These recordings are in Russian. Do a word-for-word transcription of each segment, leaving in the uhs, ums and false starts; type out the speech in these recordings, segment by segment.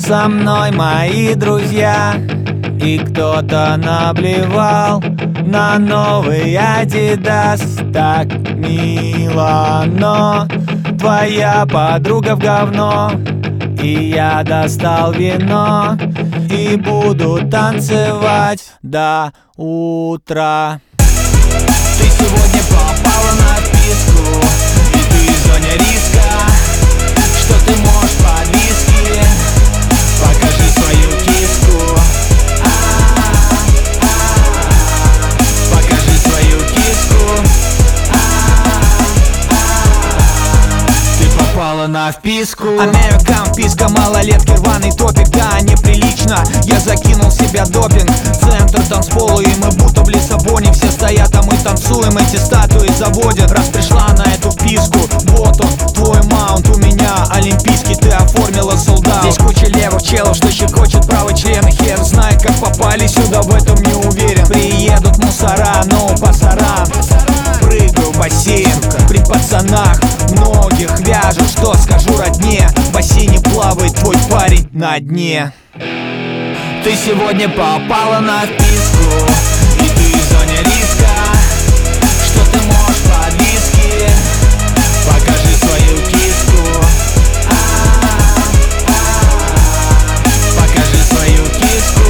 со мной мои друзья, и кто-то наблевал на новый Адидас. Так мило, но твоя подруга в говно. И я достал вино и буду танцевать до утра. Ты сегодня попала на вписку, и ты в зоне риска. Что ты можешь под виски? Покажи свою киску. Покажи свою киску. Ты попала на вписку. Американ, вписка, малолетки, рваный топик. Да, неприлично, я закинул себя допинг. Центр танцпола, и мы будто в Лиссабоне. Все стоят, а мы танцуем, эти статуи заводят. Раз пришла на эту вписку, вот он, твой маунт. У меня олимпийский, ты оформила солдат. Здесь куча левых челов, что щекочет правый член. Хер знает, как попали сюда, в этом не уверен. Приедут мусора, но по сарам прыгаю в бассейн. При пацанах многих вяжу, что скажу родне. В бассейне плавает твой парень на дне. Ты сегодня попала на вписку, и ты в зоне риска. Что ты можешь под виски? Покажи свою киску. Покажи свою киску.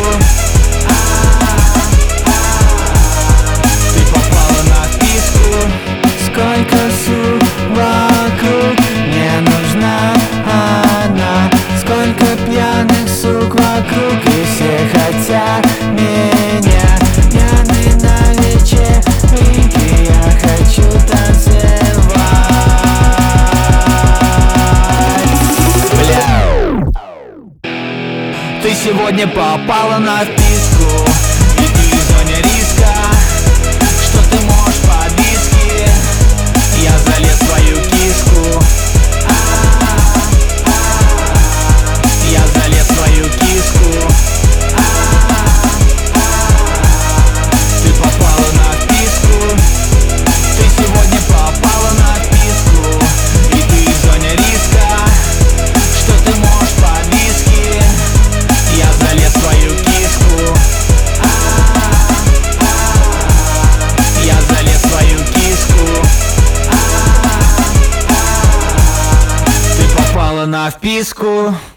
Ты попала на вписку. Сколько сук вокруг, мне нужна она. Сколько пьяных сук вокруг, и все хотят меня. Пьяный на вечеринке, я хочу танцевать. Бля. Ты сегодня попала на вписку, и ты в зоне риска. Что ты можешь под виски? Я залез в свою киску. Я залез в свою киску. Ты попала на вписку. Ты сегодня попала на вписку, и ты в зоне риска. Что ты можешь под виски? Я залез в свою киску. Я залез в свою киску. Ты попала на вписку.